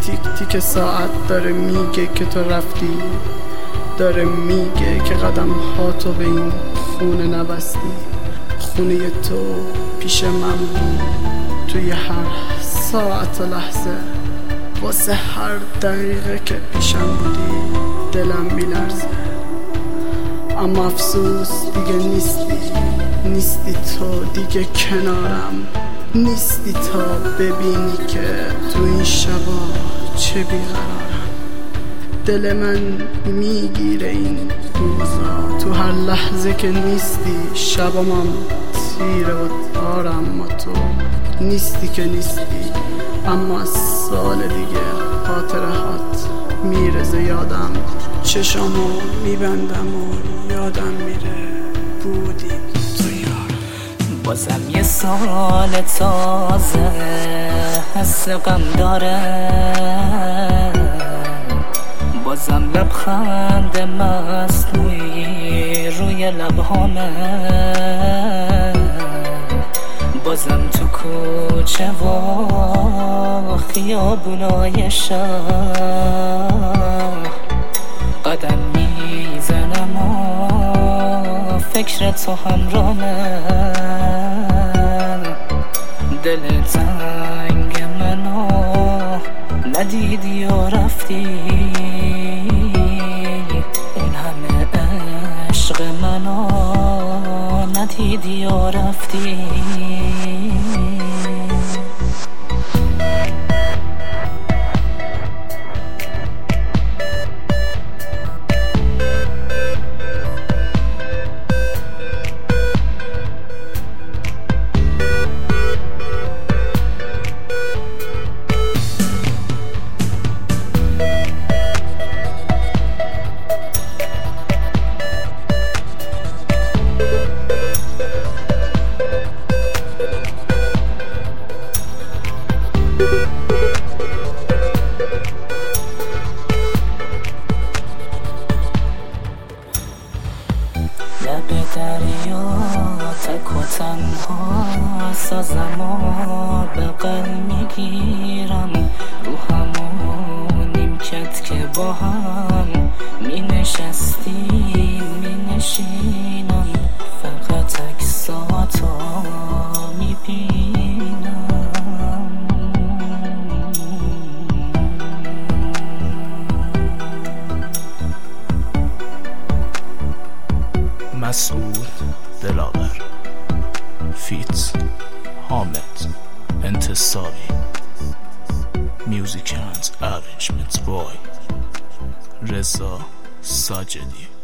تیک تیک ساعت داره میگه که تو رفتی، داره میگه که قدم ها تو به این خونه نبستی. خونه تو پیش من بود توی هر ساعت و لحظه، واسه هر دقیقه که پیشم بودی دلم میلرزه. اما افسوس دیگه نیستی تو دیگه کنارم، نیستی تا ببینی که تو این شبا چه بیقرارم. دل من میگیره این روزا تو هر لحظه که نیستی، شبامم تیره و تارم، اما تو نیستی که نیستی. اما از سال دیگه خاطره هات میرزه یادم، چشامو میبندم و یادم میره بودیم تو یارم. بازم یه سال تازه حس غم داره، بازم لبخند مصنوعی روی لبهامه، بازم تو کوچه و خیابونای شهر قدم میزنم و فکر تو همراهمه. دل تنگ منو ندیدی و رفتی، این همه عشق منو ندیدی و رفتی. لب دریا تک و تنها سازم و بغل میگیرم، رو همون نیمکت که با هم می نشستیم می نشینم، فقط عکساتو می بینم. مسعود دلاور فیت حامد انتصاری Music and Arrangement Boy رضا ساجدی.